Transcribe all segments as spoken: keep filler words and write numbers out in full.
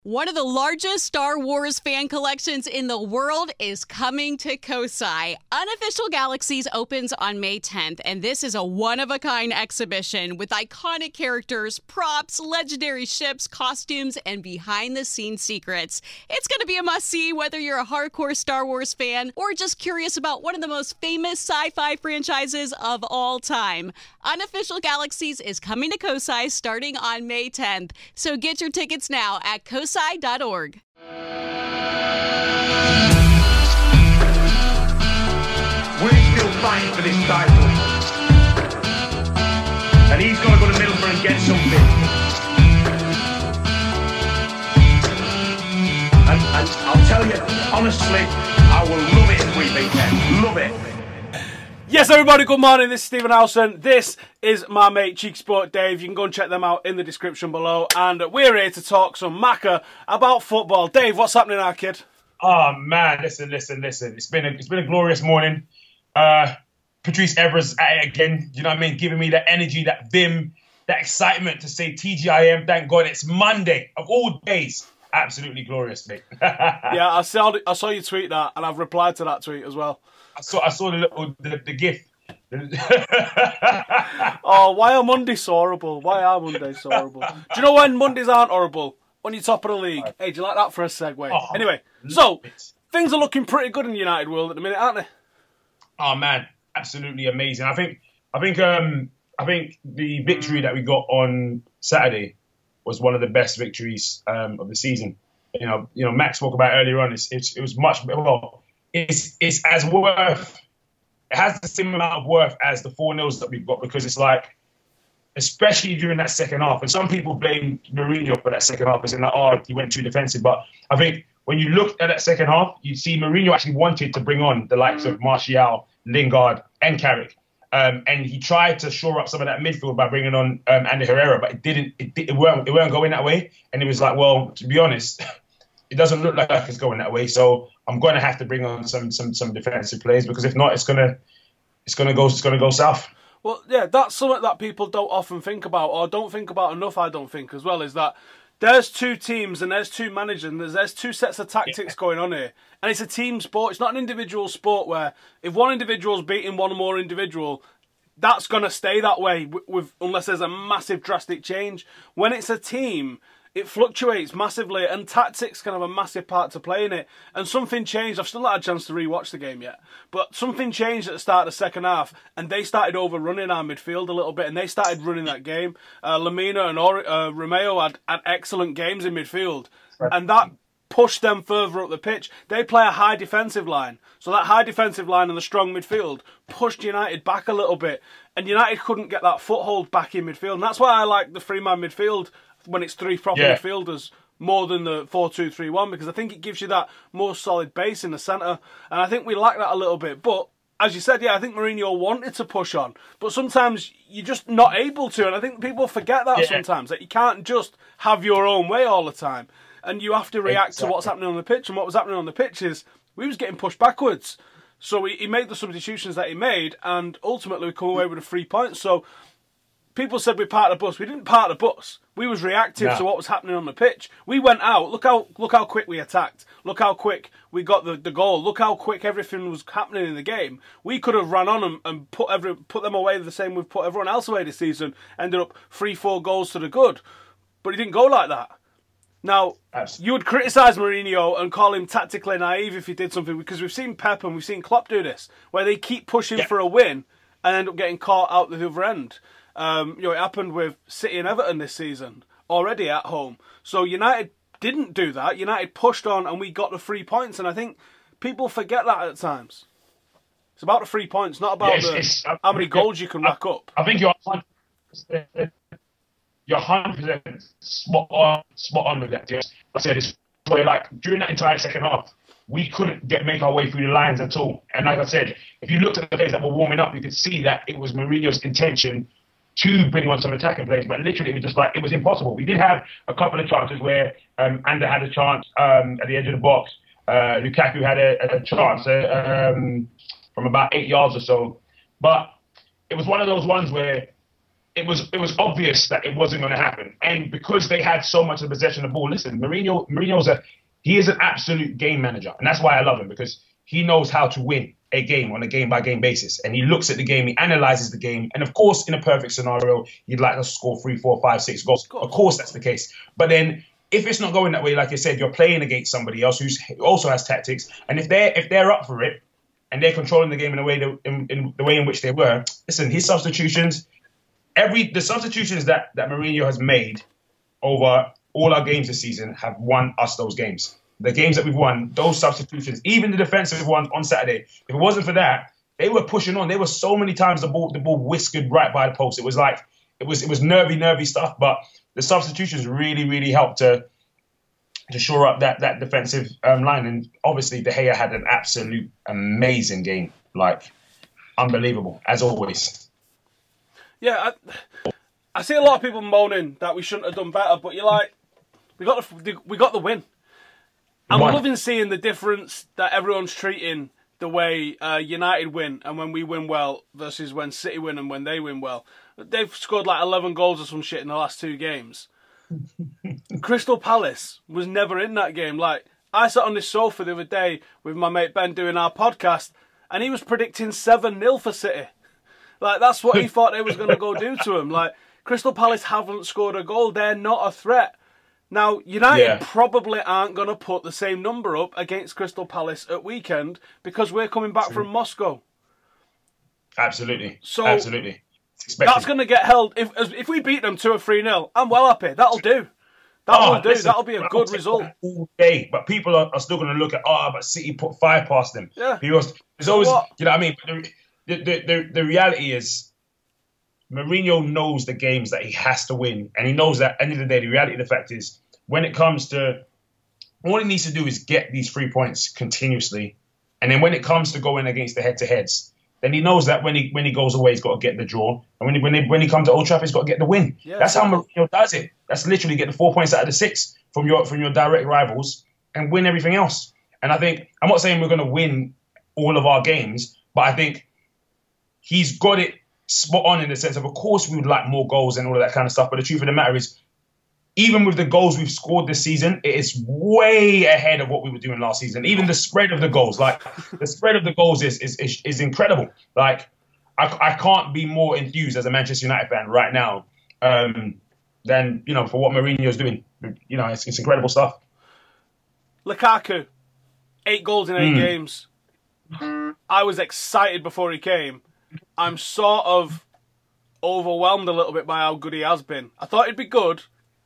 One of the largest Star Wars fan collections in the world is coming to Kosai. Unofficial Galaxies opens on May tenth, and this is a one-of-a-kind exhibition with iconic characters, props, legendary ships, costumes, and behind-the-scenes secrets. It's going to be a must-see whether you're a hardcore Star Wars fan or just curious about one of the most famous sci-fi franchises of all time. Unofficial Galaxies is coming to Kosai starting on May tenth, so get your tickets now at kosai dot org. We're still fighting for this title. And he's got to go to Middlesbrough and get something. And, and I'll tell you, honestly, I will love it if we beat them. Love it. Yes, everybody, good morning. This is Stephen Howson. This is my mate Cheeky Sport Dave. You can go and check them out in the description below. And we're here to talk some macca about football. Dave, what's happening now, kid? Oh man, listen, listen, listen. It's been a, it's been a glorious morning. Uh, Patrice Evra's at it again. You know what I mean? Giving me that energy, that vim, that excitement to say T G I M. Thank God it's Monday of all days. Absolutely glorious, mate. Yeah, I saw I saw you tweet that, and I've replied to that tweet as well. I saw I saw the little the, the gift. Oh, why are Mondays so horrible? Why are Mondays so horrible? Do you know when Mondays aren't horrible? When you're top of the league. Hey, do you like that for a segue? Oh, anyway, so things are looking pretty good in the United world at the minute, aren't they? Oh man, absolutely amazing. I think I think um I think the victory that we got on Saturday was one of the best victories um, of the season. You know, you know, Max spoke about earlier on. It's, it's it was much well. It's it's as worth. It has the same amount of worth as the four nils that we've got, because it's like, especially during that second half. And some people blame Mourinho for that second half, as in like, oh, he went too defensive. But I think when you look at that second half, you see Mourinho actually wanted to bring on the likes of Martial, Lingard, and Carrick. Um, and he tried to shore up some of that midfield by bringing on um, Andy Herrera, but it didn't. It, it weren't. It weren't going that way. And it was like, well, to be honest, it doesn't look like it's going that way. So I'm going to have to bring on some some some defensive players, because if not, it's gonna it's gonna go it's gonna go south. Well, yeah, that's something that people don't often think about, or don't think about enough. I don't think as well, is that there's two teams and there's two managers and there's, there's two sets of tactics yeah. going on here. And it's a team sport. It's not an individual sport where if one individual's beating one more individual, that's going to stay that way with, with unless there's a massive drastic change. When it's a team, it fluctuates massively, and tactics can have a massive part to play in it. And something changed. I've still not had a chance to rewatch the game yet, but something changed at the start of the second half, and they started overrunning our midfield a little bit, and they started running that game. Uh, Lamina and Or- uh, Romeo had, had excellent games in midfield, right. and that pushed them further up the pitch. They play a high defensive line, so that high defensive line and the strong midfield pushed United back a little bit, and United couldn't get that foothold back in midfield. And that's why I like the three-man midfield when it's three proper yeah. midfielders more than the four two three one, because I think it gives you that more solid base in the centre, and I think we lack that a little bit. But as you said, yeah, I think Mourinho wanted to push on, but sometimes you're just not able to, and I think people forget that yeah. sometimes, that you can't just have your own way all the time, and you have to react exactly. to what's happening on the pitch. And what was happening on the pitch is we was getting pushed backwards, so he, he made the substitutions that he made, and ultimately we come away with a three points. So people said we parked the bus. We didn't park the bus. We was reactive no. to what was happening on the pitch. We went out. Look how look how quick we attacked. Look how quick we got the, the goal. Look how quick everything was happening in the game. We could have run on them and put every put them away the same we've put everyone else away this season. Ended up three, four goals to the good. But it didn't go like that. Now, Absolutely. You would criticise Mourinho and call him tactically naive if he did something, because we've seen Pep and we've seen Klopp do this, where they keep pushing yeah. for a win and end up getting caught out the other end. Um, you know, it happened with City and Everton this season, already at home. So United didn't do that. United pushed on and we got the three points. And I think people forget that at times. It's about the three points, not about yeah, it's, the, it's, how many goals you can I, rack up. I think you're one hundred percent, you're one hundred percent spot on, spot on with that. Yes. I said it's like during that entire second half, we couldn't get make our way through the lines at all. And like I said, if you looked at the players that were warming up, you could see that it was Mourinho's intention to bring on some attacking players, but literally it was just like, it was impossible. We did have a couple of chances where um, Ander had a chance um, at the edge of the box. Uh, Lukaku had a, a chance uh, um, from about eight yards or so. But it was one of those ones where it was it was obvious that it wasn't going to happen. And because they had so much of the possession of the ball, listen, Mourinho, Mourinho's a he is an absolute game manager, and that's why I love him, because he knows how to win a game on a game by game basis, and he looks at the game, he analyzes the game, and of course, in a perfect scenario, you'd like to score three, four, five, six goals. Of course, that's the case. But then, if it's not going that way, like I said, you're playing against somebody else who also has tactics, and if they're if they're up for it and they're controlling the game in the way that, in, in the way in which they were, listen, his substitutions. Every the substitutions that, that Mourinho has made over all our games this season have won us those games. The games that we've won, those substitutions, even the defensive ones on Saturday, if it wasn't for that, they were pushing on. There were so many times the ball the ball whiskered right by the post. It was like it was it was nervy, nervy stuff. But the substitutions really, really helped to to shore up that that defensive um, line. And obviously, De Gea had an absolute amazing game, like unbelievable as always. Yeah, I, I see a lot of people moaning that we shouldn't have done better, but you're like, we got the we got the win. I'm Why? loving seeing the difference that everyone's treating the way uh, United win and when we win well versus when City win and when they win well. They've scored like eleven goals or some shit in the last two games. Crystal Palace was never in that game. Like, I sat on this sofa the other day with my mate Ben doing our podcast, and he was predicting seven nil for City. Like, that's what he thought they was going to go do to him. Like, Crystal Palace haven't scored a goal. They're not a threat. Now, United yeah. probably aren't going to put the same number up against Crystal Palace at weekend because we're coming back from Moscow. Absolutely. So Absolutely. That's going to get held. If if we beat them two or three nil, I'm well happy. That'll do. That'll oh, do. Listen, That'll be a good result. All day, but people are, are still going to look at, oh, but City put five past them. Yeah. Because there's always, what? you know what I mean? The, the, the, the reality is, Mourinho knows the games that he has to win, and he knows that at the end of the day, the reality of the fact is, when it comes to, all he needs to do is get these three points continuously, and then when it comes to going against the head-to-heads, then he knows that when he when he goes away, he's got to get the draw, and when he when he, when he comes to Old Trafford, he's got to get the win. Yeah, That's how Mourinho does it. That's literally get the four points out of the six from your from your direct rivals and win everything else. And I think, I'm not saying we're going to win all of our games, but I think he's got it spot on in the sense of, of course, we would like more goals and all of that kind of stuff. But the truth of the matter is, even with the goals we've scored this season, it is way ahead of what we were doing last season. Even the spread of the goals, like the spread of the goals is is is, is incredible. Like I, I can't be more enthused as a Manchester United fan right now um, than, you know, for what Mourinho's doing. You know, it's, it's incredible stuff. Lukaku, eight goals in eight Mm. games. I was excited before he came. I'm sort of overwhelmed a little bit by how good he has been. I thought he'd be good,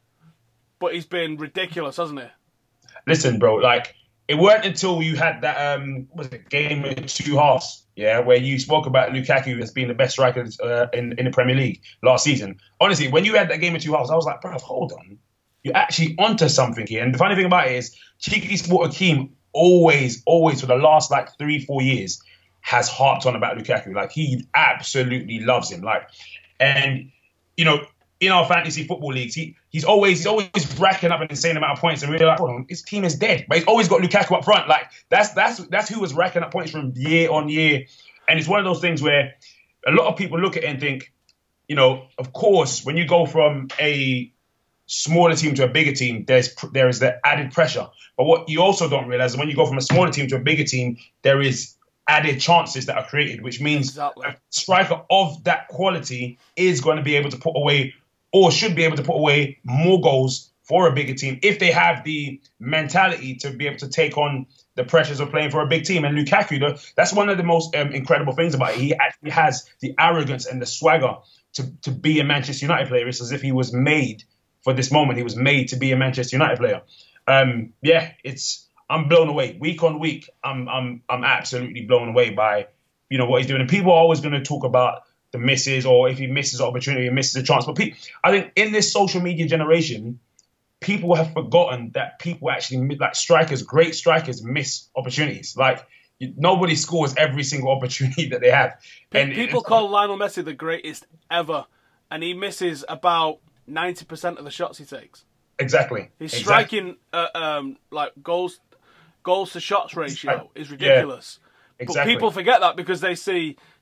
but he's been ridiculous, hasn't he? Listen, bro, like, it weren't until you had that um, what was it, game with two halves, yeah, where you spoke about Lukaku as being the best striker uh, in, in the Premier League last season. Honestly, when you had that game with two halves, I was like, bro, hold on. You're actually onto something here. And the funny thing about it is, Cheeky Sport Akeem always, always, for the last, like, three, four years, has harped on about Lukaku. Like, he absolutely loves him. Like, and, you know, in our fantasy football leagues, he he's always he's always racking up an insane amount of points, and we're like, hold on, his team is dead. But he's always got Lukaku up front. Like, that's that's that's who was racking up points from year on year. And it's one of those things where a lot of people look at it and think, you know, of course, when you go from a smaller team to a bigger team, there's there is the added pressure. But what you also don't realize is when you go from a smaller team to a bigger team, there is added chances that are created, which means Exactly. a striker of that quality is going to be able to put away, or should be able to put away, more goals for a bigger team if they have the mentality to be able to take on the pressures of playing for a big team. And Lukaku, though, that's one of the most um, incredible things about it. He actually has the arrogance and the swagger to, to be a Manchester United player. It's as if he was made for this moment. He was made to be a Manchester United player. Um, yeah, it's I'm blown away. Week on week, I'm I'm I'm absolutely blown away by, you know, what he's doing. And people are always going to talk about the misses, or if he misses an opportunity, he misses a chance. But pe- I think in this social media generation, people have forgotten that people actually, like strikers, great strikers, miss opportunities. Like, you, nobody scores every single opportunity that they have. And people call Lionel Messi the greatest ever, and he misses about ninety percent of the shots he takes. Exactly. His exactly. striking, uh, um, like goals, goals to shots ratio is ridiculous. Yeah. Exactly. But people forget that because they see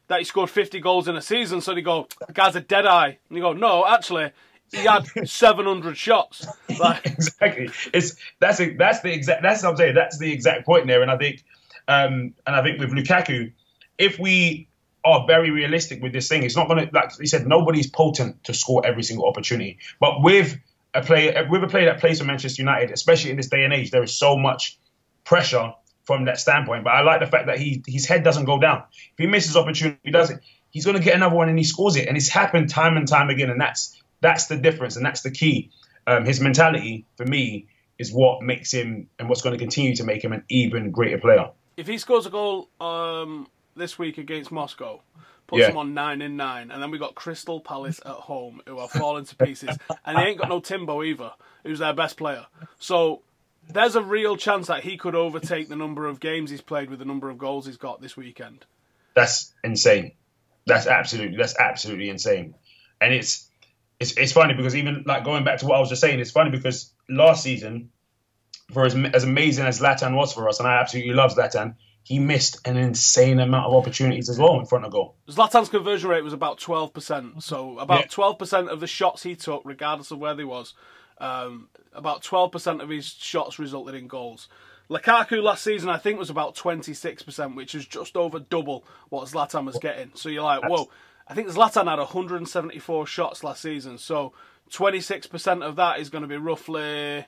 that he scored fifty goals in a season, so they go, the guy's a dead eye. And you go, no, actually, he had seven hundred shots. Like, exactly. It's that's a, that's the exact that's what I'm saying. That's the exact point there. And I think, um, and I think with Lukaku, if we are very realistic with this thing, it's not going to, like he said, nobody's potent to score every single opportunity. But with a player, with a player that plays for Manchester United, especially in this day and age, there is so much pressure from that standpoint. But I like the fact that he his head doesn't go down. If he misses opportunity, he does it. He's going to get another one and he scores it. And it's happened time and time again. And that's that's the difference and that's the key. Um, his mentality, for me, is what makes him and what's going to continue to make him an even greater player. If he scores a goal um, this week against Moscow, puts Yeah. him on nine in nine, and then we got Crystal Palace at home, who are falling to pieces, and they ain't got no Timbo either, who's their best player. So there's a real chance that he could overtake the number of games he's played with the number of goals he's got this weekend. That's insane. That's absolutely that's absolutely insane. And it's it's it's funny because even like going back to what I was just saying, it's funny because last season, for as as amazing as Zlatan was for us, and I absolutely love Zlatan, he missed an insane amount of opportunities as well in front of goal. Zlatan's conversion rate was about twelve percent, so about Yeah. twelve percent of the shots he took, regardless of where they was, um, about twelve percent of his shots resulted in goals. Lukaku last season, I think, was about twenty-six percent, which is just over double what Zlatan was getting. So you're like, whoa, I think Zlatan had one hundred seventy-four shots last season, so twenty-six percent of that is going to be roughly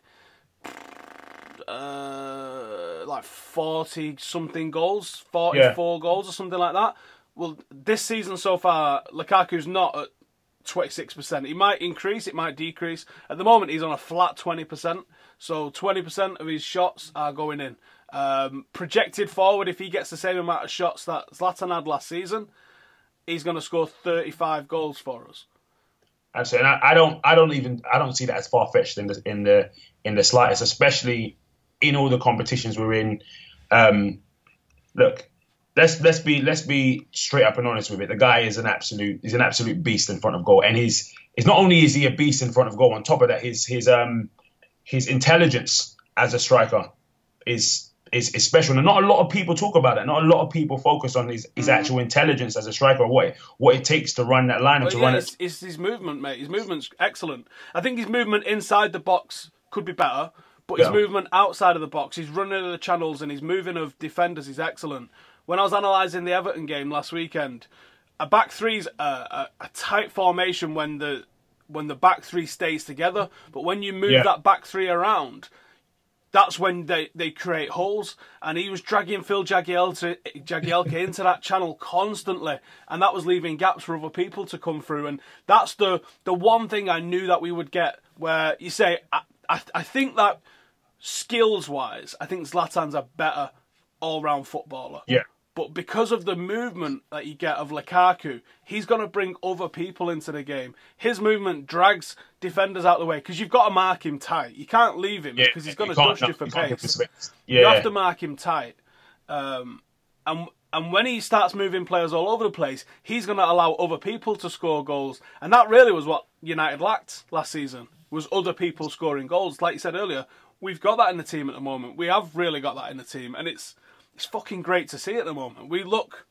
uh, like forty-something goals, forty-four Yeah. goals or something like that. Well, this season so far, Lukaku's not at twenty-six percent. He might increase, it might decrease. At the moment, he's on a flat twenty percent. So twenty percent of his shots are going in. Um, projected forward, if he gets the same amount of shots that Zlatan had last season, he's going to score thirty-five goals for us. Absolutely. And I, I don't I don't even I don't see that as far fetched in the in the in the slightest, especially in all the competitions we're in. Um, look, let's let's be let's be straight up and honest with it. The guy is an absolute he's an absolute beast in front of goal, and he's he's not only is he a beast in front of goal. On top of that, his his um his intelligence as a striker is is, is special, and not a lot of people talk about that. Not a lot of people focus on his, his actual intelligence as a striker, what it, what it takes to run that line and But to yeah, run it's, it. it's his movement, mate. His movement's excellent. I think his movement inside the box could be better, but his Yeah. movement outside of the box, his running of the channels and his moving of defenders is excellent. When I was analysing the Everton game last weekend, a back three's a, a, a tight formation when the when the back three stays together, but when you move Yeah. that back three around, that's when they, they create holes. And he was dragging Phil Jagielka, Jagielka into that channel constantly, and that was leaving gaps for other people to come through. And that's the the one thing I knew that we would get, where you say, I, I, I think that skills-wise, I think Zlatan's a better all-round footballer. Yeah. But because of the movement that you get of Lukaku, he's going to bring other people into the game. His movement drags defenders out of the way because you've got to mark him tight. You can't leave him Yeah, because he's going to can't- dust you for you can't give pace. him space. Yeah. You have to mark him tight. Um, and and when he starts moving players all over the place, he's going to allow other people to score goals. And that really was what United lacked last season, was other people scoring goals. Like you said earlier, we've got that in the team at the moment. We have really got that in the team. And it's it's fucking great to see at the moment. We look...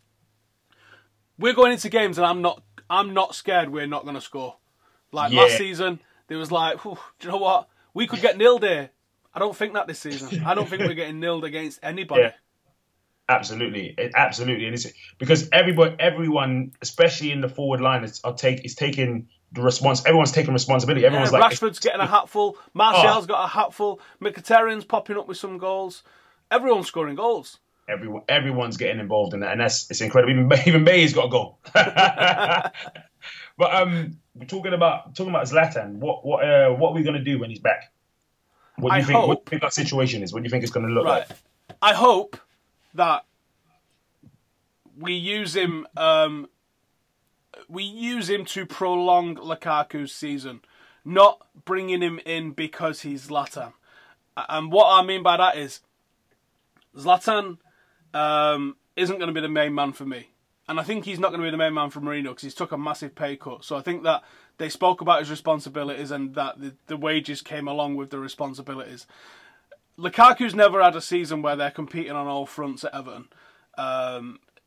We're going into games and I'm not I'm not scared we're not going to score. Like Yeah. last season, there was like, whew, do you know what? We could get nilled here. I don't think that this season. I don't think we're getting nilled against anybody. Yeah. Absolutely, It- absolutely, and it's because everybody, everyone, especially in the forward line, is are take is taking the response. Everyone's taking responsibility. Everyone's Yeah, like, Rashford's getting a hatful. Martial's got a hatful. Mkhitaryan's popping up with some goals. Everyone's scoring goals. everyone, everyone's getting involved in that, and that's it's incredible. Even even Bay's got a goal. But um, we're talking about talking about Zlatan. What what uh, what are we gonna do when he's back? What do you I think? What hope- do you think that situation is? What do you think it's gonna look Right. like? I hope that we use him. Um, we use him to prolong Lukaku's season, not bringing him in because he's Zlatan. And what I mean by that is, Zlatan um, isn't going to be the main man for me. And I think he's not going to be the main man for Mourinho because he's took a massive pay cut. So I think that they spoke about his responsibilities and that the, the wages came along with the responsibilities. Lukaku's never had a season where they're competing on all fronts at Everton. Um,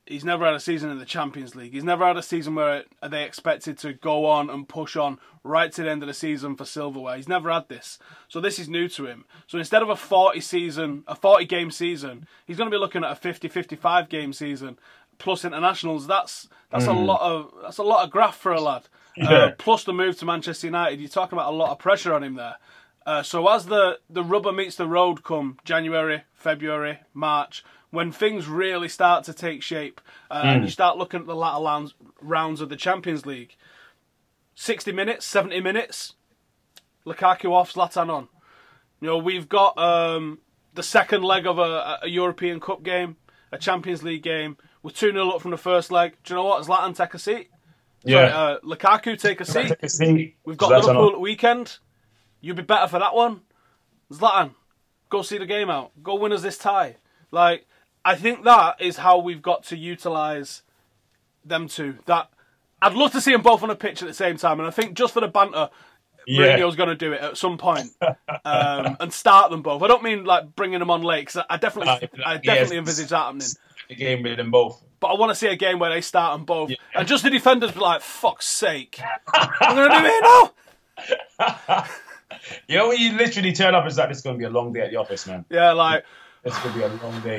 He's never had a season in the Champions League. He's never had a season where they expected to go on and push on right to the end of the season for silverware. He's never had this. So this is new to him. So instead of a forty season, a forty game season, he's going to be looking at a fifty, fifty-five game season plus internationals. That's that's mm. a lot of that's a lot of graft for a lad. Yeah. Uh, plus the move to Manchester United. You're talking about a lot of pressure on him there. Uh, so as the, the rubber meets the road come January, February, March, when things really start to take shape uh, mm. and you start looking at the latter rounds, rounds of the Champions League, sixty minutes, seventy minutes, Lukaku off, Zlatan on. You know, we've got um, the second leg of a, a European Cup game, a Champions League game. We're two nil up from the first leg. Do you know what? Zlatan, take a seat. Yeah. Sorry, uh, Lukaku, take a seat. Take a seat. We've got Zlatan Liverpool on. at weekend. You'll be better for that one. Zlatan, go see the game out. Go win us this tie. Like, I think that is how we've got to utilise them two. That I'd love to see them both on a pitch at the same time, and I think just for the banter, yeah. Mourinho's going to do it at some point um, and start them both. I don't mean like bringing them on late, because I definitely, uh, I definitely yes, envisage that happening. A game with them both. But I want to see a game where they start them both, yeah. and just the defenders be like, "Fuck's sake, I'm going to do it now." You know when you literally turn up, it's like, this is going to be a long day at the office, man. Yeah, like it's going to be a long day.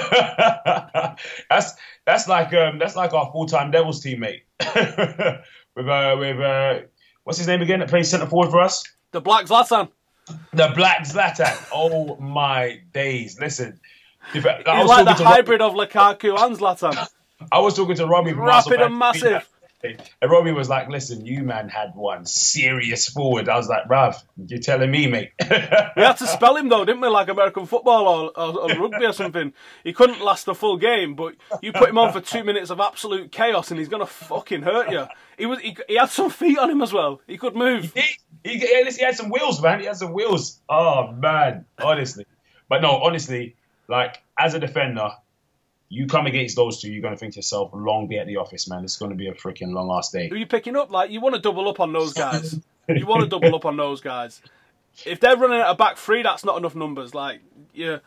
that's that's like um that's like our full time Devils teammate with uh with uh what's his name again that plays centre forward for us? The Black Zlatan. The Black Zlatan. Oh my days! Listen, if, he's like the hybrid Robbie. of Lukaku and Zlatan. I was talking to Robbie. Rapid and massive. And Robbie was like, listen, you man had one serious forward. I was like, bruv, you're telling me, mate. We had to spell him though, didn't we? Like American football or, or, or rugby or something. He couldn't last the full game, but you put him on for two minutes of absolute chaos and he's going to fucking hurt you. He was he, he had some feet on him as well. He could move. He, he, he, he had some wheels, man. He had some wheels. Oh, man. Honestly. But no, honestly, like, as a defender, you come against those two, you're going to think to yourself, long day at the office, man. It's going to be a freaking long-ass day. Who are you picking up? Like, you want to double up on those guys. You want to double up on those guys. If they're running at a back three, that's not enough numbers. Like, yeah.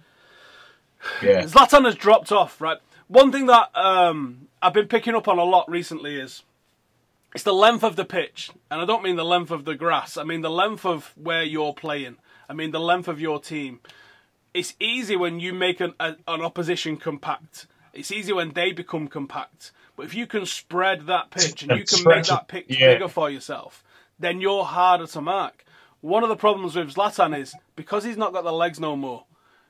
Yeah. Zlatan has dropped off, right? One thing that um, I've been picking up on a lot recently is it's the length of the pitch. And I don't mean the length of the grass. I mean the length of where you're playing. I mean the length of your team. It's easy when you make an, a, an opposition compact. It's easy when they become compact. But if you can spread that pitch and you can make that pitch yeah. bigger for yourself, then you're harder to mark. One of the problems with Zlatan is, because he's not got the legs no more,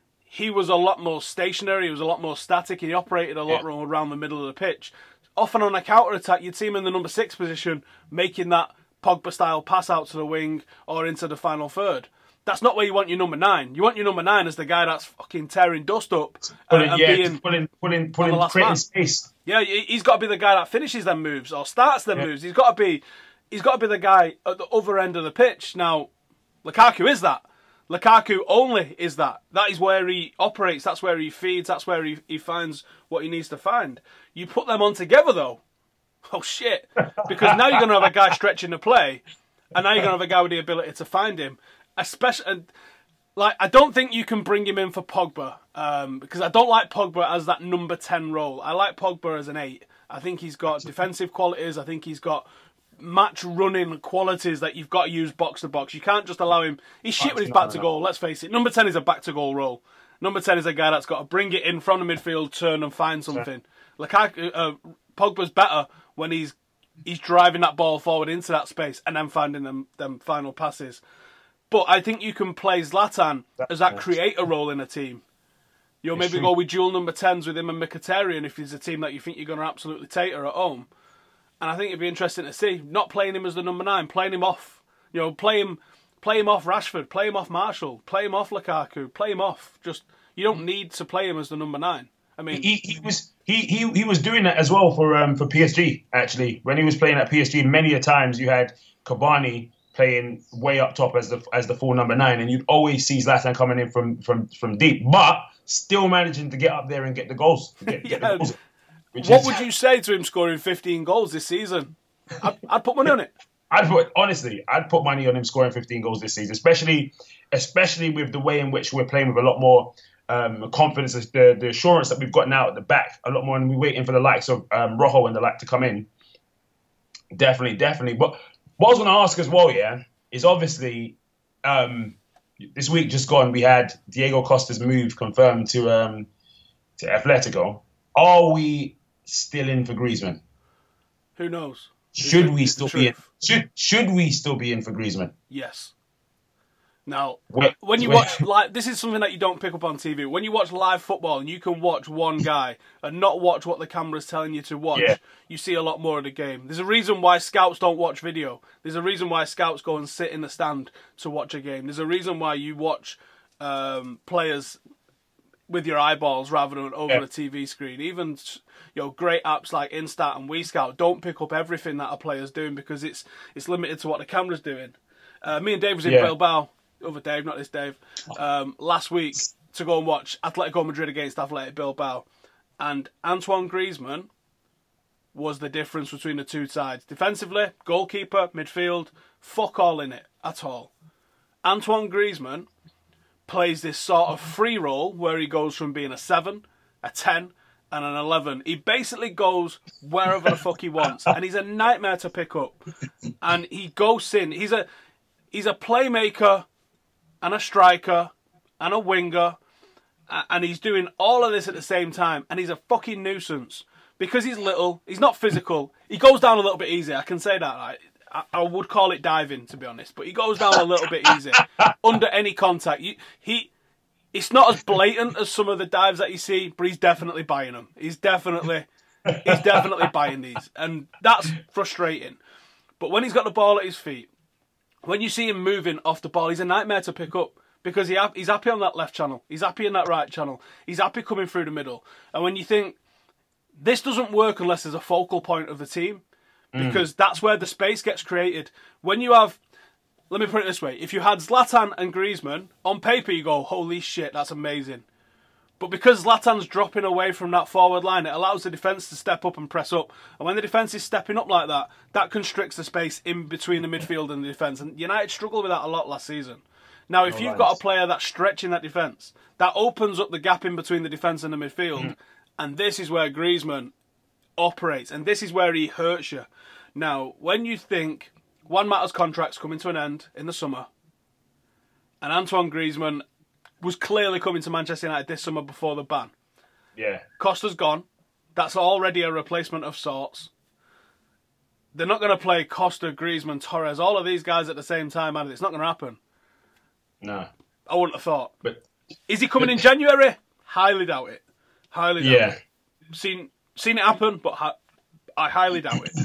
he was a lot more stationary, he was a lot more static, he operated a lot yeah. more around the middle of the pitch. Often on a counter-attack, you'd see him in the number six position, making that Pogba-style pass out to the wing or into the final third. That's not where you want your number nine. You want your number nine as the guy that's fucking tearing dust up put and, it, yeah, and being put in, put in, put in, creating space. Yeah, he's got to be the guy that finishes them moves or starts them yeah. moves. He's got to be, he's got to be the guy at the other end of the pitch. Now, Lukaku is that. Lukaku only is that. That is where he operates. That's where he feeds. That's where he he finds what he needs to find. You put them on together though. Oh shit! Because now you're going to have a guy stretching the play, and now you're going to have a guy with the ability to find him. Especially, like, I don't think you can bring him in for Pogba um, because I don't like Pogba as that number ten role. I like Pogba as an eight. I think he's got defensive qualities. I think he's got match running qualities that you've got to use box to box. You can't just allow him. He's shit with his back to goal. Let's face it. Number ten is a back to goal role. Number ten is a guy that's got to bring it in from the midfield, turn and find something. Lukaku, uh, Pogba's better when he's he's driving that ball forward into that space and then finding them them final passes. But I think you can play Zlatan as that creator role in a team. You'll maybe true. go with dual number tens with him and Mkhitaryan if he's a team that you think you're going to absolutely tater at home. And I think it'd be interesting to see. Not playing him as the number nine, playing him off. You know, play him, play him off Rashford, play him off Martial, play him off Lukaku, play him off. Just you don't need to play him as the number nine. I mean, he, he was he, he he was doing that as well for um for P S G actually. When he was playing at P S G, many a times you had Cavani playing way up top as the as the full number nine, and you'd always see Zlatan coming in from from from deep, but still managing to get up there and get the goals. Get, get yeah. the goals what is, would you say to him scoring fifteen goals this season? I'd, I'd put money on it. I'd put honestly, I'd put money on him scoring fifteen goals this season, especially especially with the way in which we're playing with a lot more um, confidence, the the assurance that we've got now at the back, a lot more, and we're waiting for the likes of um, Rojo and the like to come in. Definitely, definitely. But what I was going to ask as well, yeah, is obviously um, this week just gone, we had Diego Costa's move confirmed to um, to Atletico. Are we still in for Griezmann? Who knows? Should It's we the still truth. be in? Should should we still be in for Griezmann? Yes. Now, Wait, when you wait. watch live, this is something that you don't pick up on T V. When you watch live football and you can watch one guy and not watch what the camera's telling you to watch, Yeah. you see a lot more of the game. There's a reason why scouts don't watch video. There's a reason why scouts go and sit in the stand to watch a game. There's a reason why you watch um, players with your eyeballs rather than over Yeah. a T V screen. Even you know, great apps like Instat and WeScout don't pick up everything that a player's doing because it's it's limited to what the camera's doing. Uh, me and Dave was in Yeah. Bilbao, other Dave, not this Dave, um, last week to go and watch Atletico Madrid against Athletic Bilbao, and Antoine Griezmann was the difference between the two sides. Defensively, goalkeeper, midfield, fuck all in it at all. Antoine Griezmann plays this sort of free role where he goes from being a seven, a ten, and an eleven. He basically goes wherever the fuck he wants, and he's a nightmare to pick up. And he ghosts in. He's a he's a playmaker and a striker and a winger, a- and he's doing all of this at the same time. And he's a fucking nuisance because he's little. He's not physical. He goes down a little bit easy. I can say that. Right? I, I would call it diving, to be honest, but he goes down a little bit easy under any contact. You, he. It's not as blatant as some of the dives that you see, but he's definitely buying them. He's definitely, he's definitely buying these, and that's frustrating. But when he's got the ball at his feet, when you see him moving off the ball, he's a nightmare to pick up because he he's happy on that left channel, he's happy in that right channel, he's happy coming through the middle. And when you think this doesn't work unless there's a focal point of the team, because mm. that's where the space gets created. When you have Let me put it this way. If you had Zlatan and Griezmann, on paper you go, holy shit, that's amazing. But because Zlatan's dropping away from that forward line, it allows the defence to step up and press up. And when the defence is stepping up like that, that constricts the space in between the midfield and the defence. And United struggled with that a lot last season. Now, if no you've lines. got a player that's stretching that defence, that opens up the gap in between the defence and the midfield. Mm. And this is where Griezmann operates. And this is where he hurts you. Now, when you think Juan Mata's contract's coming to an end in the summer, and Antoine Griezmann was clearly coming to Manchester United this summer before the ban. Yeah. Costa's gone. That's already a replacement of sorts. They're not going to play Costa, Griezmann, Torres, all of these guys at the same time, and it's not going to happen. No. I wouldn't have thought. But is he coming but, in January? Highly doubt it. Highly doubt yeah. it. Seen seen it happen, but hi- I highly doubt it.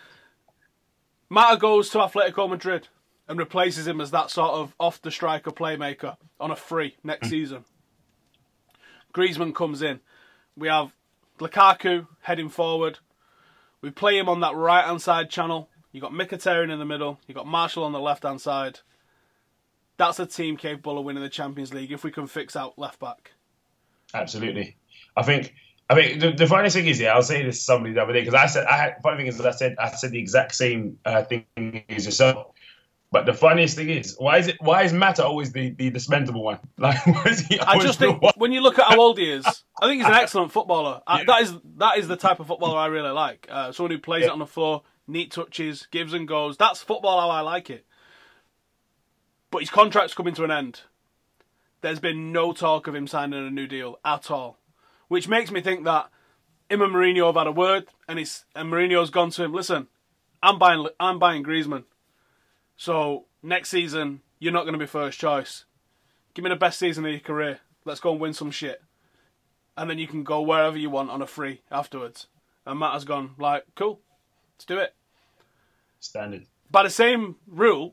Mata goes to Atletico Madrid and replaces him as that sort of off-the-striker playmaker on a free next season. Griezmann comes in. We have Lukaku heading forward. We play him on that right-hand side channel. You've got Mkhitaryan in the middle. You've got Marshall on the left-hand side. That's a team capable of winning the Champions League if we can fix out left-back. Absolutely. I think... I mean, the, the funny thing is, yeah, I was saying this to somebody the other day because I said, I had, funny thing is that I said, I said the exact same uh, thing as yourself. But the funniest thing is, why is it? Why is Mata always the, the dispensable one? Like, why is he I just think one? when you look at how old he is, I think he's an excellent footballer. I, that is that is the type of footballer I really like. Uh, someone who plays Yeah. it on the floor, neat touches, gives and goes. That's football how I like it. But his contract's coming to an end. There's been no talk of him signing a new deal at all. Which makes me think that him and Mourinho have had a word, and he's and Mourinho's gone to him. Listen, I'm buying, I'm buying Griezmann. So next season, you're not going to be first choice. Give me the best season of your career. Let's go and win some shit, and then you can go wherever you want on a free afterwards. And Matt has gone like, cool, let's do it. Standard. By the same rule,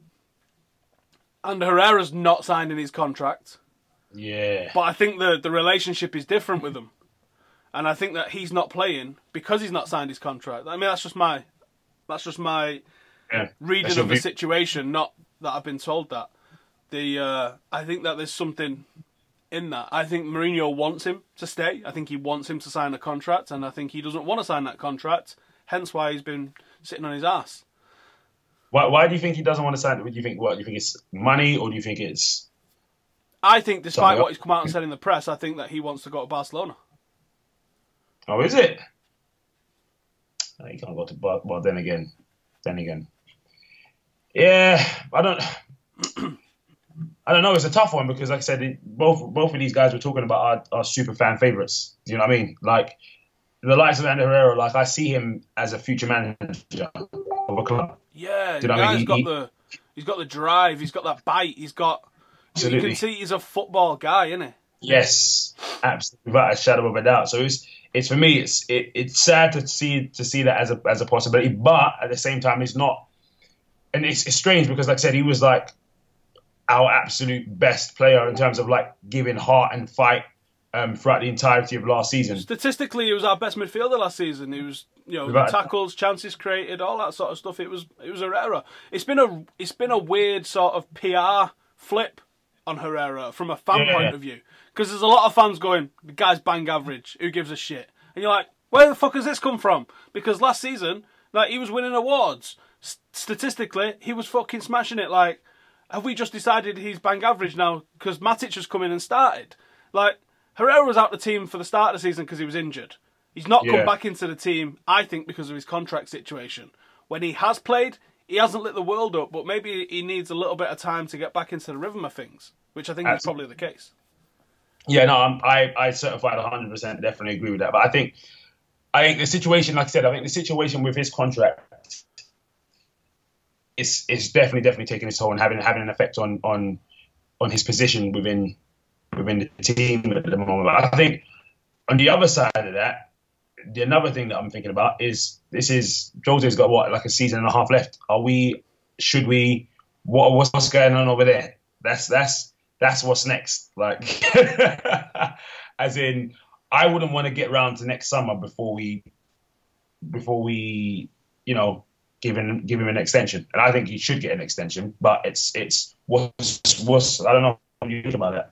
and Herrera's not signed in his contract. Yeah. But I think the the relationship is different with them. And I think that he's not playing because he's not signed his contract. I mean, that's just my that's just my yeah. reading That's of the your view. situation, not that I've been told that. The uh, I think that there's something in that. I think Mourinho wants him to stay. I think he wants him to sign a contract, and I think he doesn't want to sign that contract, hence why he's been sitting on his ass. Why, why do you think he doesn't want to sign it? Do you think what? Do you think it's money, or do you think it's? I think, despite Something what else. he's come out and said in the press, I think that he wants to go to Barcelona. Oh, is it? No, he can't go to Bar. Well, then again, then again, yeah, I don't. I don't know. It's a tough one because, like I said, it, both both of these guys we're talking about are, are super fan favorites. Do you know what I mean? Like the likes of Ander Herrera. Like I see him as a future manager of a club. Yeah, Do the you know what I guy's mean? got He- the he's got the drive. He's got that bite. He's got. You Absolutely. can see he's a football guy, isn't he? Yes, absolutely, without a shadow of a doubt. So it's it's for me, it's it, it's sad to see to see that as a as a possibility, but at the same time, it's not. And it's, it's strange because, like I said, he was like our absolute best player in terms of like giving heart and fight um, throughout the entirety of last season. Statistically, he was our best midfielder last season. He was, you know, Without- tackles, chances created, all that sort of stuff. It was, it was Herrera. It's been a, it's been a weird sort of P R flip on Herrera from a fan Yeah. point of view, because there's a lot of fans going, the guy's bang average. Who gives a shit? And you're like, where the fuck has this come from? Because last season, like, he was winning awards. S- statistically, he was fucking smashing it. Like, have we just decided he's bang average now because Matic has come in and started? Like, Herrera was out the team for the start of the season because he was injured. He's not Yeah. come back into the team, I think, because of his contract situation. When he has played, he hasn't lit the world up, but maybe he needs a little bit of time to get back into the rhythm of things, which I think is Absolutely. probably the case. Yeah, no, I'm, I I certified one hundred percent definitely agree with that. But I think I think the situation, like I said, I think the situation with his contract is is definitely definitely taking its toll and having having an effect on on on his position within within the team at the moment. But I think on the other side of that, the another thing that I'm thinking about is this is Jose's got what, like a season and a half left. Are we? Should we? What what's what's going on over there? That's that's that's what's next. Like, as in, I wouldn't want to get round to next summer before we before we you know give him give him an extension. And I think he should get an extension. But it's it's what's what's I don't know what do you think about that.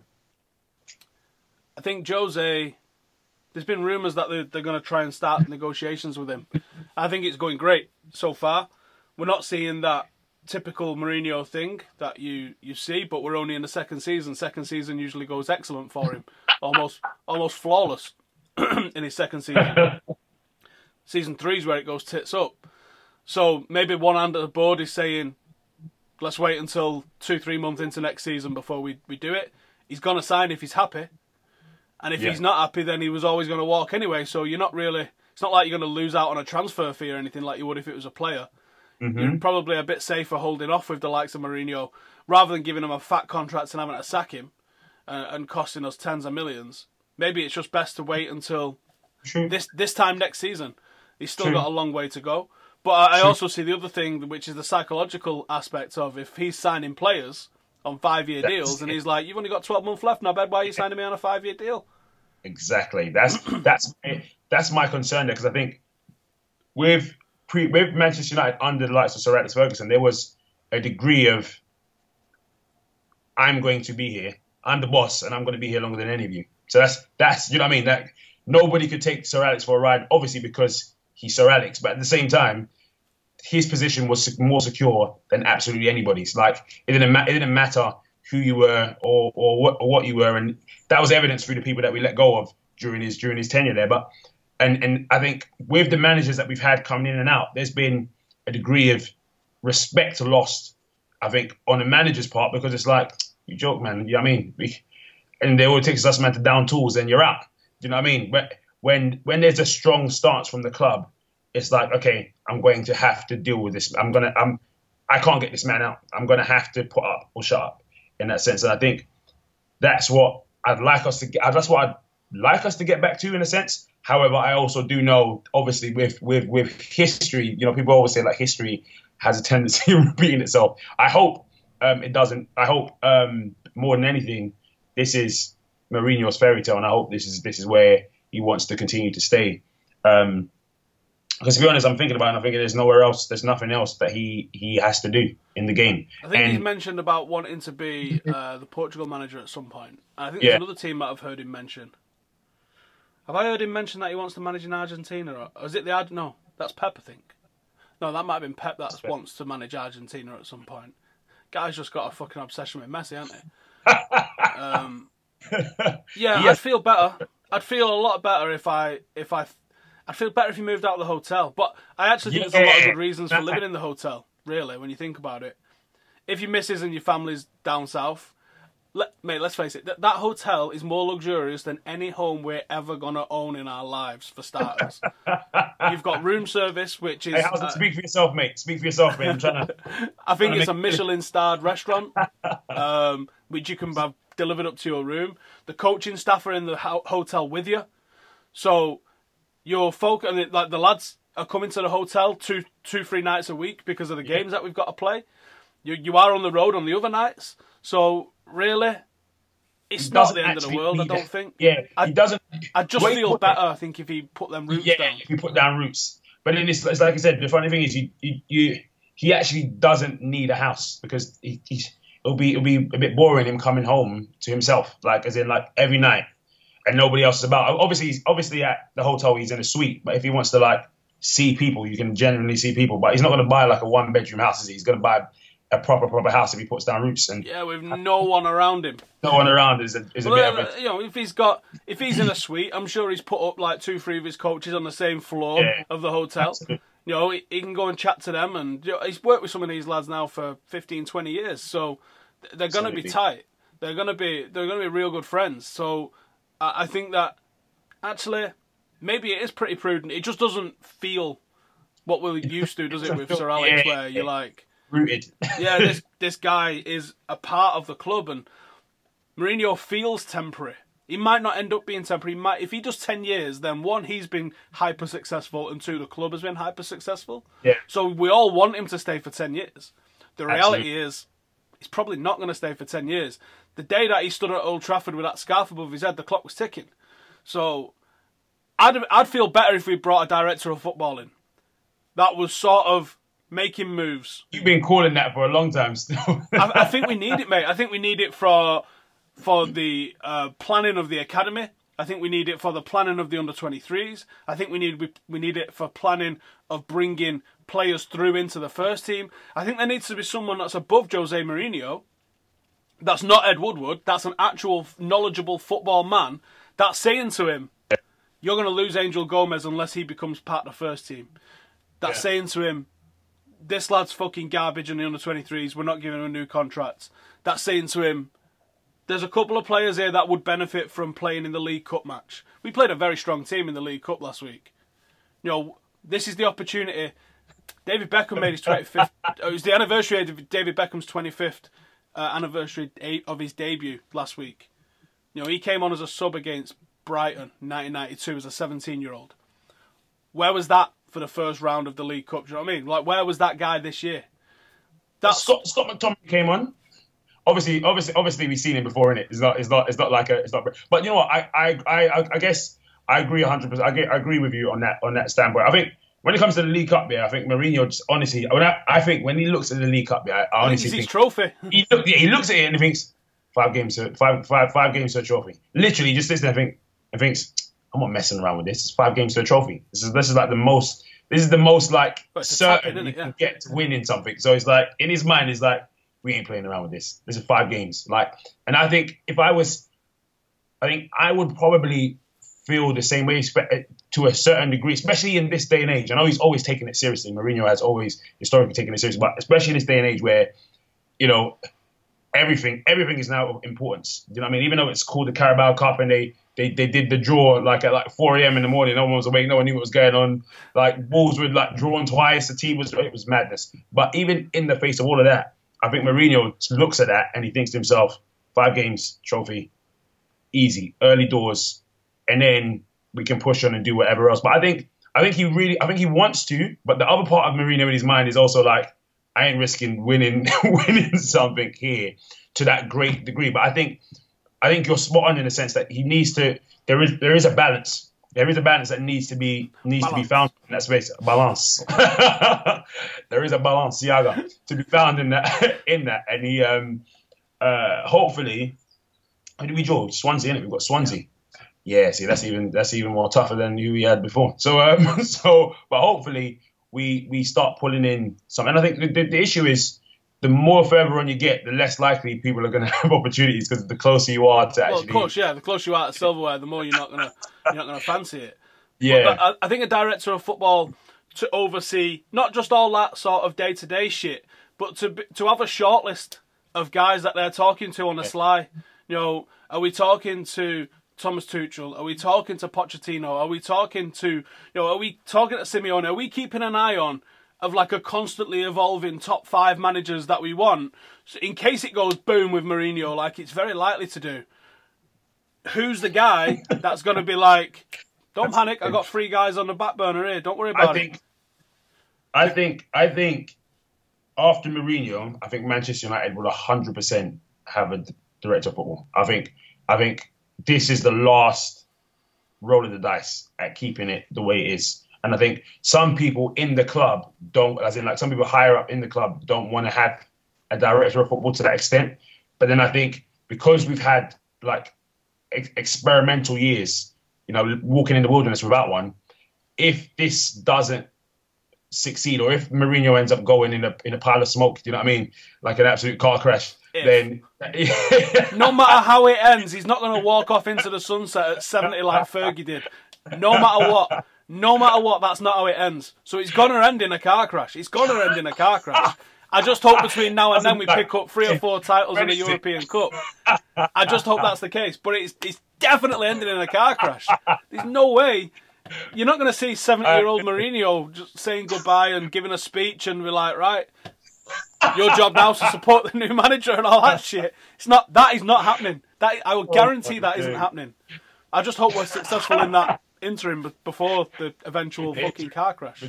I think Jose, there's been rumours that they're, they're going to try and start negotiations with him. I think it's going great so far. We're not seeing that typical Mourinho thing that you, you see, but we're only in the second season. Second season usually goes excellent for him. Almost almost flawless in his second season. Season three is where it goes tits up. So maybe one hand at the board is saying, let's wait until two, three months into next season before we, we do it. He's going to sign if he's happy. And if Yeah. he's not happy, then he was always going to walk anyway. So you're not really... It's not like you're going to lose out on a transfer fee or anything like you would if it was a player. Mm-hmm. You're probably a bit safer holding off with the likes of Mourinho rather than giving him a fat contract and having to sack him uh, and costing us tens of millions. Maybe it's just best to wait until True. this this time next season. He's still True. got a long way to go. But I, I True. also see the other thing, which is the psychological aspect of if he's signing players on five-year That's deals and it. he's like, you've only got twelve months left now, bed, why are you signing me on a five-year deal? Exactly. That's that's that's my concern there because I think with pre, with Manchester United under the likes of Sir Alex Ferguson, there was a degree of I'm going to be here. I'm the boss, and I'm going to be here longer than any of you. So that's that's you know what I mean. That nobody could take Sir Alex for a ride, obviously because he's Sir Alex, but at the same time, his position was more secure than absolutely anybody's. Like it didn't ma- it didn't matter who you were or or what, or what you were, and that was evidence through the people that we let go of during his during his tenure there. But and and I think with the managers that we've had coming in and out, there's been a degree of respect lost. I think on the manager's part because it's like you joke, man. You know what I mean? We, and they all takes us man to down tools, and you're out. Do you know what I mean? But when when there's a strong stance from the club, it's like okay, I'm going to have to deal with this. I'm gonna I'm I can't get this man out. I'm gonna have to put up or shut up in that sense. And I think that's what I'd like us to get. That's what I'd like us to get back to in a sense. However, I also do know, obviously, with with with history, you know, people always say like history has a tendency of repeating itself. I hope um, it doesn't. I hope um, more than anything, this is Mourinho's fairy tale, and I hope this is this is where he wants to continue to stay. Um, because to be honest, I'm thinking about it, and I'm thinking there's nowhere else, there's nothing else that he he has to do in the game. I think and, he's mentioned about wanting to be uh, the Portugal manager at some point. And I think Yeah. there's another team that I've heard him mention. Have I heard him mention that he wants to manage in Argentina? Or, or is it the Ad? No, that's Pep, I think. No, that might have been Pep that Pep. wants to manage Argentina at some point. Guy's just got a fucking obsession with Messi, hasn't he? Um, yeah, I'd feel better. I'd feel a lot better if I if I. I'd feel better if you moved out of the hotel. But I actually think Yeah. there's a lot of good reasons for living in the hotel, really, when you think about it. If your missus and your family's down south, let, mate, let's face it, that, that hotel is more luxurious than any home we're ever going to own in our lives, for starters. You've got room service, which is... Hey, how's it? Uh, Speak for yourself, mate. Speak for yourself, mate. I'm trying to... I think trying it's to a make- Michelin-starred restaurant, um, which you can have delivered up to your room. The coaching staff are in the ho- hotel with you. So... Your folk and it, like the lads are coming to the hotel two, two, three nights a week because of the Yeah. games that we've got to play. You, you are on the road on the other nights, so really, it's He not doesn't the end of the actually world. I need don't it. think. Yeah, I, he doesn't. I'd just Wait, feel what- better, I think, if he put them roots Yeah, down. if you put down roots. But then it's, it's like I said, the funny thing is, you, you, you he actually doesn't need a house because he, he's it'll be it'll be a bit boring him coming home to himself, like as in like every night, and nobody else is about. Obviously, he's obviously at the hotel. He's in a suite, but if he wants to like see people, you can generally see people. But he's not going to buy like a one bedroom house. Is he? He's going to buy a proper proper house if he puts down roots and Yeah, with no one around him. no one around is a, is a Well, bit of uh, a you know, if he's got, if he's in a suite, I'm sure he's put up like two, three of his coaches on the same floor Yeah. of the hotel. Absolutely. You know, he, he can go and chat to them, and you know, he's worked with some of these lads now for fifteen, twenty years, so th- they're going to be Absolutely. tight. They're going to be, they're going to be real good friends. So I I think that actually maybe it is pretty prudent. It just doesn't feel what we're used to, does it, with Sir Alex, Yeah. where you're like, rooted. yeah, this this guy is a part of the club, and Mourinho feels temporary. He might not end up being temporary. He might, if he does ten years, then one, he's been hyper successful, and two, the club has been hyper successful. Yeah. So we all want him to stay for ten years. The reality Absolutely. is, he's probably not going to stay for ten years. The day that he stood at Old Trafford with that scarf above his head, the clock was ticking. So I'd I'd feel better if we brought a director of football in. That was sort of making moves. You've been calling that for a long time still. I, I think we need it, mate. I think we need it for for the uh, planning of the academy. I think we need it for the planning of the under twenty-threes. I think we need we, we need it for planning of bringing players through into the first team. I think there needs to be someone that's above Jose Mourinho. That's not Ed Woodward. That's an actual knowledgeable football man. That's saying to him, "You're going to lose Angel Gomez unless he becomes part of the first team." That's Yeah. saying to him, "This lad's fucking garbage in the under twenty-threes. We're not giving him a new contract." That's saying to him, "There's a couple of players here that would benefit from playing in the League Cup match. We played a very strong team in the League Cup last week. You know, this is the opportunity." David Beckham made his twenty-fifth. It was the anniversary of David Beckham's twenty-fifth uh, anniversary of his debut last week. You know, he came on as a sub against Brighton in nineteen ninety-two as a seventeen-year-old. Where was that for the first round of the League Cup? Do you know what I mean? Like, where was that guy this year? That's Scott Scott McTominay came on. Obviously, obviously, obviously, we've seen him before in it. It's not, it's not, it's not like a, it's not. But you know what? I, I, I, I guess I agree one hundred percent. I, get, I agree with you on that, on that standpoint. I think when it comes to the League Cup, yeah, I think Mourinho just honestly, when I, I think when he looks at the League Cup, yeah, I I think honestly it's his think trophy. he, look, yeah, he looks at it and he thinks five games, to, five, five, five games to a trophy. Literally, just sits there and think, and thinks, I'm not messing around with this. It's five games to a trophy. This is, this is like the most. This is the most like But it's a certain tap-in, isn't you it? can Yeah. get to winning something. So it's like in his mind, he's like, we ain't playing around with this. This is five games. Like, and I think if I was, I think I would probably feel the same way spe- to a certain degree, especially in this day and age. I know he's always taken it seriously. Mourinho has always historically taken it seriously, but especially in this day and age where, you know, everything, everything is now of importance. You know what I mean? Even though it's called the Carabao Cup and they, they, they did the draw like at like four a.m. in the morning, no one was awake, no one knew what was going on. Like Wolves were like drawn twice, the team was, it was madness. But even in the face of all of that, I think Mourinho looks at that and he thinks to himself, five games, trophy, easy, early doors, and then we can push on and do whatever else. But I think I think he really I think he wants to, but the other part of Mourinho in his mind is also like, I ain't risking winning winning something here to that great degree. But I think I think you're spot on in the sense that he needs to there is there is a balance. There is a balance that needs to be needs Balance. to be found in that space. Balance. There is a balance, Siaga, to be found in that in that. And he um uh hopefully who did we draw? Swansea, innit? We've got Swansea. Yeah, see that's even that's even more tougher than who we had before. So um so but hopefully we we start pulling in some, and I think the, the, the issue is the more further on you get, the less likely people are going to have opportunities because the closer you are to actually. Well, of course, yeah. The closer you are to silverware, the more you're not gonna you're not gonna fancy it. Yeah, but that, I think a director of football to oversee not just all that sort of day to day shit, but to to have a shortlist of guys that they're talking to on the sly. You know, are we talking to Thomas Tuchel? Are we talking to Pochettino? Are we talking to you know? Are we talking to Simeone? Are we keeping an eye on of like a constantly evolving top five managers that we want, so in case it goes boom with Mourinho, like it's very likely to do? Who's the guy that's going to be like, don't panic, I got three guys on the back burner here, don't worry about I think, it. I think, I think after Mourinho, I think Manchester United will one hundred percent have a director of football. I think, I think this is the last roll of the dice at keeping it the way it is. And I think some people in the club don't, as in like some people higher up in the club don't want to have a director of football to that extent. But then I think because we've had like ex- experimental years, you know, walking in the wilderness without one, if this doesn't succeed or if Mourinho ends up going in a in a pile of smoke, do you know what I mean? Like an absolute car crash, if. then... No matter how it ends, he's not going to walk off into the sunset at seventy like Fergie did. No matter what. No matter what, that's not how it ends. So it's going to end in a car crash. It's going to end in a car crash. I just hope between now and then we pick up three or four titles in the European Cup. I just hope that's the case. But it's, it's definitely ending in a car crash. There's no way. You're not going to see seventy-year-old Mourinho just saying goodbye and giving a speech and be like, right, your job now is to support the new manager and all that shit. It's not. That is not happening. That I will guarantee that isn't happening. I just hope we're successful in that interim before the eventual fucking car crash.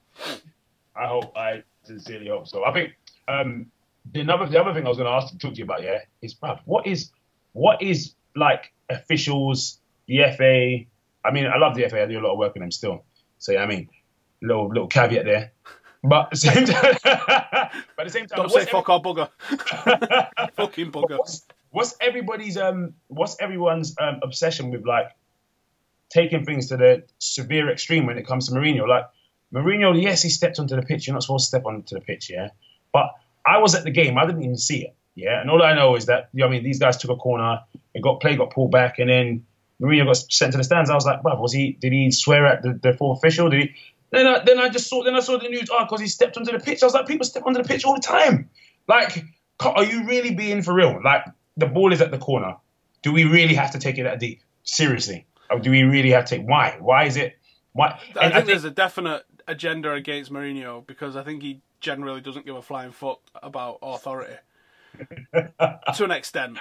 I hope, I sincerely hope so. I think um, the other the other thing I was going to ask to talk to you about, yeah, is bruv, what is what is like officials, the F A? I mean, I love the F A. I do a lot of work with them still. So I mean, little little caveat there. But at the same time, but at the same time, don't say fuck our bugger, fucking bugger. What's, what's everybody's um? What's everyone's um obsession with like? Taking things to the severe extreme when it comes to Mourinho. Like, Mourinho, yes, he stepped onto the pitch. You're not supposed to step onto the pitch, yeah? But I was at the game. I didn't even see it, yeah? And all I know is that, you know, I mean, these guys took a corner, it got play got pulled back, and then Mourinho got sent to the stands. I was like, bruv, was he, did he swear at the, the fourth official? Did he? Then I, then I just saw, then I saw the news, oh, because he stepped onto the pitch. I was like, people step onto the pitch all the time. Like, are you really being for real? Like, the ball is at the corner. Do we really have to take it that deep? Seriously. Or do we really have to take... Why? Why is it... Why? I think, I think there's a definite agenda against Mourinho because I think he generally doesn't give a flying fuck about authority to an extent.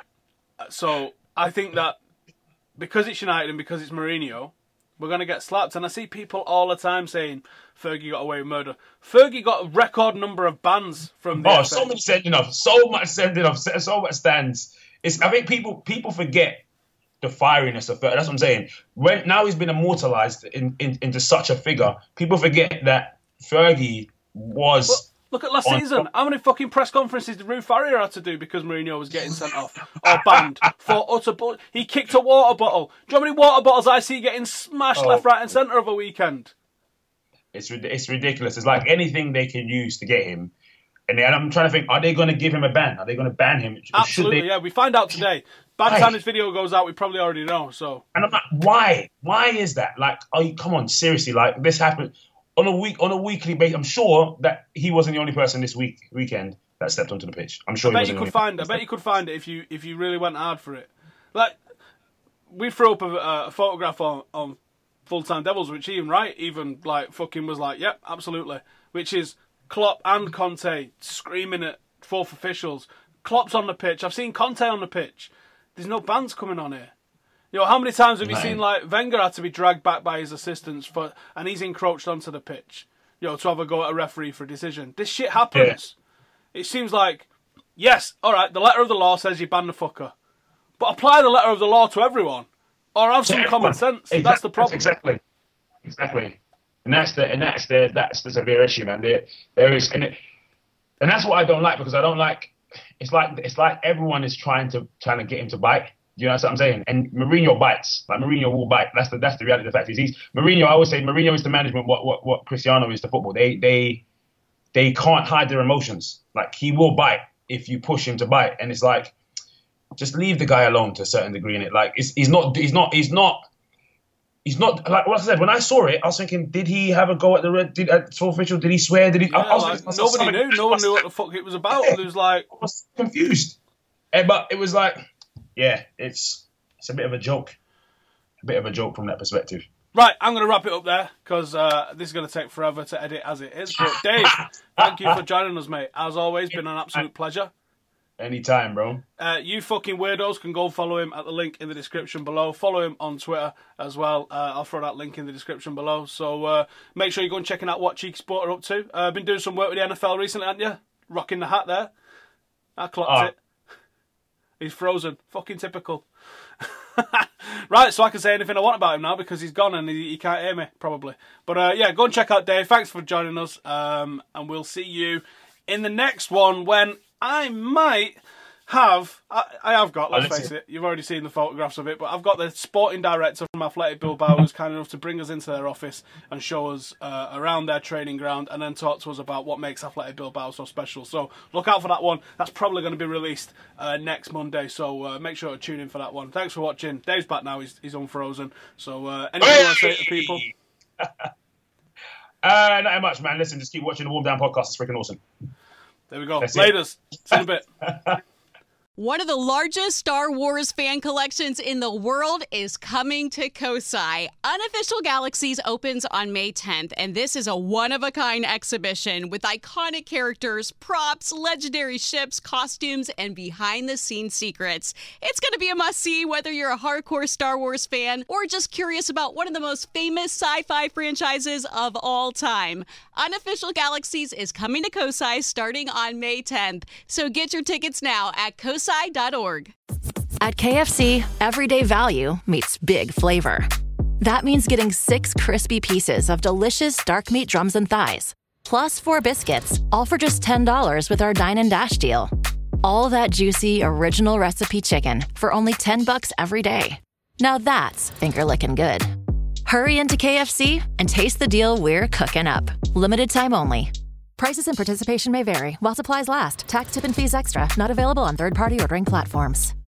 So I think that because it's United and because it's Mourinho, we're going to get slapped. And I see people all the time saying Fergie got away with murder. Fergie got a record number of bans from the Oh, F A. so much sending off. So much sending off. So much stands. It's, I think people people forget the fieriness of Fergie. That's what I'm saying. When now he's been immortalised in, in, into such a figure, people forget that Fergie was. Well, look at last on, season. How many fucking press conferences did Ruth Farrier have to do because Mourinho was getting sent off or banned for utter bull? He kicked a water bottle. Do you know how many water bottles I see getting smashed oh, left, right, and centre of a weekend? It's it's ridiculous. It's like anything they can use to get him. And, and I'm trying to think, are they going to give him a ban? Are they going to ban him? Absolutely, they... yeah. We find out today. By the time this video goes out, we probably already know. So, and I'm like, why? Why is that? Like, are you? Come on, seriously. Like, this happened on a week on a weekly basis. I'm sure that he wasn't the only person this week weekend that stepped onto the pitch. I'm sure. I bet he you wasn't could find. I bet you could find it if you if you really went hard for it. Like, we threw up a, a photograph on on Full Time Devils, which even right even like fucking was like, yep, absolutely. Which is Klopp and Conte screaming at fourth officials. Klopp's on the pitch. I've seen Conte on the pitch. There's no bans coming on here. You know, how many times have you Right. seen like Wenger had to be dragged back by his assistants for, and he's encroached onto the pitch, you know, to have a go at a referee for a decision. This shit happens. It seems like, yes, all right, the letter of the law says you ban the fucker, but apply the letter of the law to everyone, or have some common sense. Exactly. That's the problem. Exactly, exactly. And that's the and that's the that's the severe issue, man. There, there is, and it, and that's what I don't like because I don't like. It's like it's like everyone is trying to trying to get him to bite. You know what I'm saying? And Mourinho bites. Like Mourinho will bite. That's the that's the reality of the fact. Is he's Mourinho. I always say Mourinho is to management what what what Cristiano is to football. They they they can't hide their emotions. Like, he will bite if you push him to bite, and it's like, just leave the guy alone to a certain degree in it. Like, it's, he's not, he's not, he's not, he's not. Like what I said, when I saw it, I was thinking, did he have a go at the red? Did at fourth official? Did he swear? Did he? Yeah, I was like, like, nobody knew. No one knew what the fuck it was about. It was like, I was confused. And, but it was like, yeah, it's it's a bit of a joke, a bit of a joke from that perspective. Right, I'm going to wrap it up there because uh, this is going to take forever to edit as it is. But Dave, thank you for joining us, mate. As always, been an absolute pleasure. Anytime, bro. Uh, you fucking weirdos can go follow him at the link in the description below. Follow him on Twitter as well. Uh, I'll throw that link in the description below. So uh, make sure you go and checking out what Cheeky Sport are up to. Uh, been doing some work with the N F L recently, haven't you? Rocking the hat there. I clocked oh. it. He's frozen. Fucking typical. Right, so I can say anything I want about him now because he's gone and he, he can't hear me, probably. But uh, yeah, go and check out Dave. Thanks for joining us. Um, and we'll see you in the next one when I might have... I, I have got, let's face it, you've already seen the photographs of it, but I've got the sporting director from Athletic Bilbao who's kind enough to bring us into their office and show us uh, around their training ground and then talk to us about what makes Athletic Bilbao so special. So look out for that one. That's probably going to be released uh, next Monday, so uh, make sure to tune in for that one. Thanks for watching. Dave's back now. He's, he's unfrozen. So uh, anything you want to say to people? uh, not much, man. Listen, just keep watching the Warm Down podcast. It's freaking awesome. There we go. Laters. See you in a bit. One of the largest Star Wars fan collections in the world is coming to Kosai. Unofficial Galaxies opens on May tenth, and this is a one-of-a-kind exhibition with iconic characters, props, legendary ships, costumes, and behind-the-scenes secrets. It's going to be a must-see whether you're a hardcore Star Wars fan or just curious about one of the most famous sci-fi franchises of all time. Unofficial Galaxies is coming to Kosai starting on May tenth, so get your tickets now at kosai dot org. At K F C, everyday value meets big flavor. That means getting six crispy pieces of delicious dark meat drums and thighs, plus four biscuits, all for just ten dollars with our Dine and Dash deal. All that juicy, original recipe chicken for only ten bucks every day. Now that's finger-licking good. Hurry into K F C and taste the deal we're cooking up. Limited time only. Prices and participation may vary while supplies last. Tax, tip, and fees extra. Not available on third-party ordering platforms.